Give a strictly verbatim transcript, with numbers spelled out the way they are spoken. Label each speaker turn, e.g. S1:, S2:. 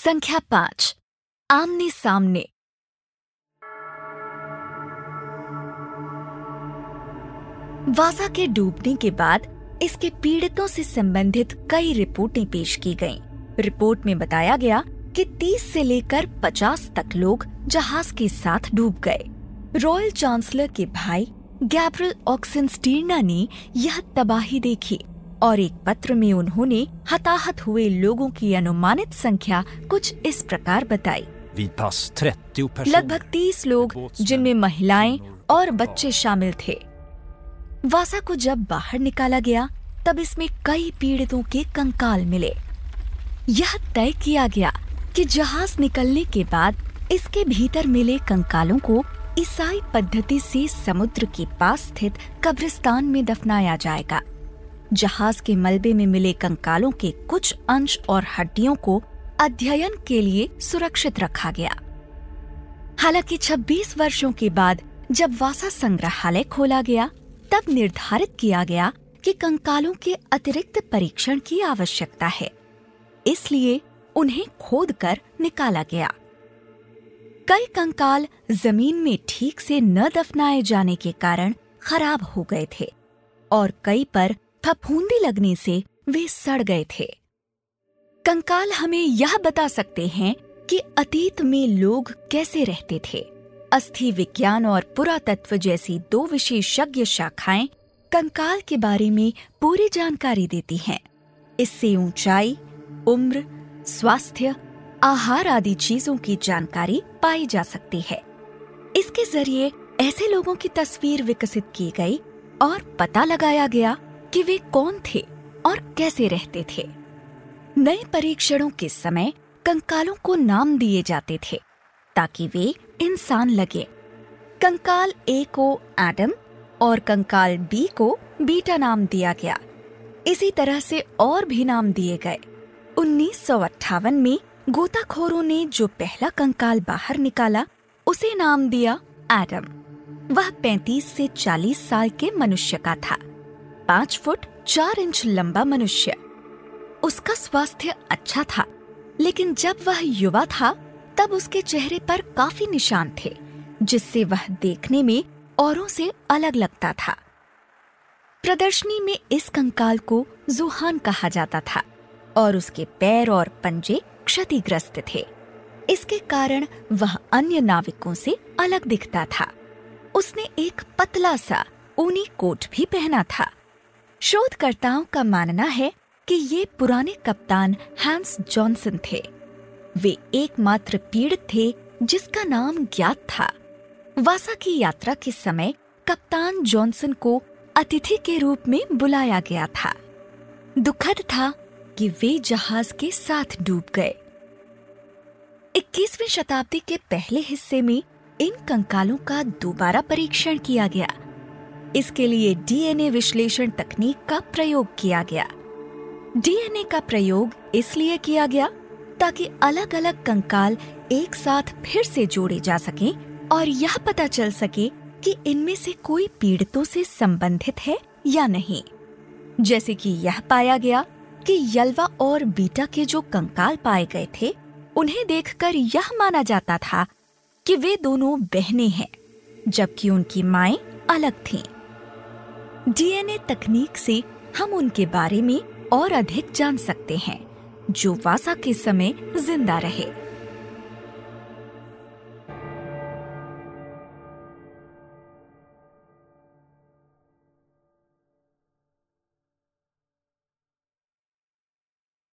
S1: संख्या पांच, आमने सामने। वासा के डूबने के बाद इसके पीड़ितों से संबंधित कई रिपोर्टें पेश की गईं। रिपोर्ट में बताया गया कि तीस से लेकर पचास तक लोग जहाज के साथ डूब गए। रॉयल चांसलर के भाई गैब्रियल ऑक्सेनस्टीर्ना ने यह तबाही देखी और एक पत्र में उन्होंने हताहत हुए लोगों की अनुमानित संख्या कुछ इस प्रकार बताई। लगभग तीस लोग, जिनमें महिलाएं और बच्चे शामिल थे। वासा को जब बाहर निकाला गया तब इसमें कई पीड़ितों के कंकाल मिले। यह तय किया गया कि जहाज निकलने के बाद इसके भीतर मिले कंकालों को ईसाई पद्धति से समुद्र के पास स्थित कब्रिस्तान में दफनाया जाएगा। जहाज के मलबे में मिले कंकालों के कुछ अंश और हड्डियों को अध्ययन के लिए सुरक्षित रखा गया। हालांकि छब्बीस वर्षों के बाद जब वासा संग्रहालय खोला गया तब निर्धारित किया गया कि कंकालों के अतिरिक्त परीक्षण की आवश्यकता है, इसलिए उन्हें खोदकर निकाला गया। कई कंकाल जमीन में ठीक से न दफनाए जाने के कारण खराब हो गए थे और कई पर फफूंदी लगने से वे सड़ गए थे। कंकाल हमें यह बता सकते हैं कि अतीत में लोग कैसे रहते थे। अस्थि विज्ञान और पुरातत्व जैसी दो विशेषज्ञ शाखाएं कंकाल के बारे में पूरी जानकारी देती हैं। इससे ऊंचाई, उम्र, स्वास्थ्य, आहार आदि चीजों की जानकारी पाई जा सकती है। इसके जरिए ऐसे लोगों की तस्वीर विकसित की गई और पता लगाया गया कि वे कौन थे और कैसे रहते थे। नए परीक्षणों के समय कंकालों को नाम दिए जाते थे ताकि वे इंसान लगे। कंकाल ए को एडम और कंकाल बी को बीटा नाम दिया गया। इसी तरह से और भी नाम दिए गए। उन्नीस सौ अट्ठावन में गोताखोरों ने जो पहला कंकाल बाहर निकाला उसे नाम दिया एडम। वह पैंतीस से चालीस साल के मनुष्य का था, पाँच फुट चार इंच लंबा मनुष्य। उसका स्वास्थ्य अच्छा था, लेकिन जब वह युवा था तब उसके चेहरे पर काफी निशान थे, जिससे वह देखने में औरों से अलग लगता था। प्रदर्शनी में इस कंकाल को जुहान कहा जाता था और उसके पैर और पंजे क्षतिग्रस्त थे। इसके कारण वह अन्य नाविकों से अलग दिखता था। उसने एक पतला सा ऊनी कोट भी पहना था। शोधकर्ताओं का मानना है कि ये पुराने कप्तान हैंस जॉनसन थे। वे एकमात्र पीड़ित थे जिसका नाम ज्ञात था। वासा की यात्रा के समय कप्तान जॉनसन को अतिथि के रूप में बुलाया गया था। दुखद था कि वे जहाज के साथ डूब गए। इक्कीसवीं शताब्दी के पहले हिस्से में इन कंकालों का दोबारा परीक्षण किया गया। इसके लिए डीएनए विश्लेषण तकनीक का प्रयोग किया गया। डीएनए का प्रयोग इसलिए किया गया ताकि अलग अलग कंकाल एक साथ फिर से जोड़े जा सकें और यह पता चल सके कि इनमें से कोई पीड़ितों से संबंधित है या नहीं। जैसे कि यह पाया गया कि यल्वा और बीटा के जो कंकाल पाए गए थे उन्हें देखकर यह माना जाता था कि वे दोनों बहनें हैं, जबकि उनकी माएं अलग थीं। डीएनए तकनीक से हम उनके बारे में और अधिक जान सकते हैं जो वासा के समय जिंदा रहे।